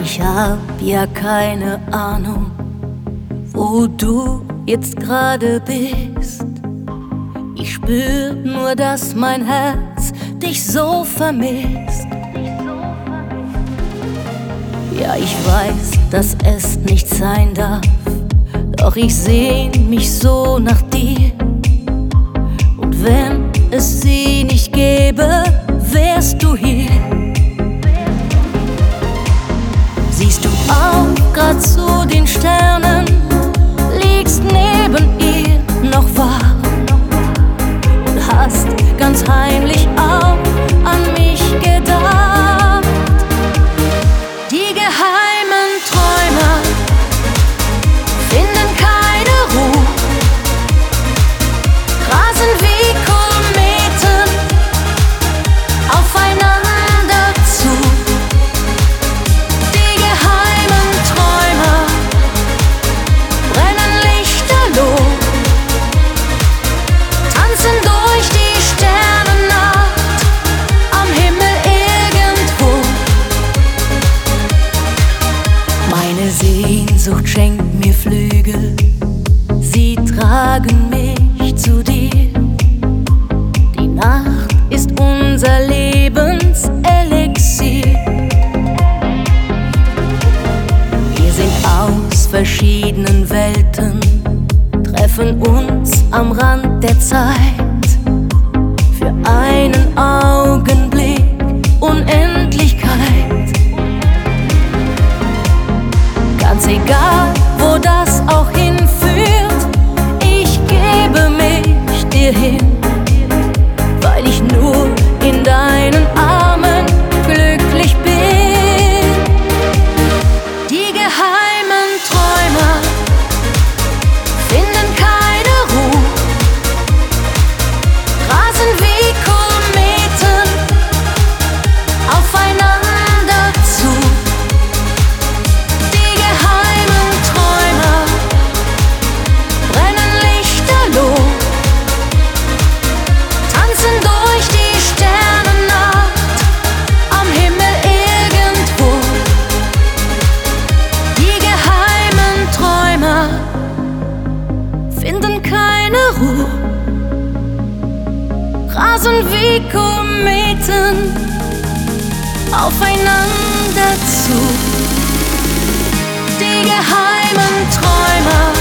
Ich hab ja keine Ahnung, wo du jetzt gerade bist. Ich spür nur, dass mein Herz dich so vermisst. Ja, ich weiß, dass es nicht sein darf, doch ich sehn mich so nach dir. Und wenn es sie nicht gäbe, wärst du hier. Siehst du auch grad zu den Sternen, liegst neben ihr noch wach und hast ganz heimlich auch an mich gedacht. Die geheimen Träumer finden keine Ruhe, rasen wie Kometen aufeinander zu. Die geheimen Träumer brennen lichterloh, tanzen durch die Sternennacht am Himmel irgendwo. Meine Sehnsucht schenkt mir Flügel, sie tragen mich zu dir. Die Nacht ist unser Lebenselixier. Wir sind aus verschiedenen Welten, treffen uns am Rand der Zeit. Für einen Augenblick Unendlichkeit. Ganz egal, wo das auch hinführt, ich gebe mich dir hin, weil ich nur in deinen Armen glücklich bin. Die geheimen Träumer finden keine Ruhe, rasen wie Kometen aufeinander zu. Die geheimen Träumer brennen lichterloh, tanzen durch die Sternennacht am Himmel irgendwo. Die geheimen Träumer finden keine Ruhe, rasen wie Kometen aufeinander zu. Die geheimen Träumer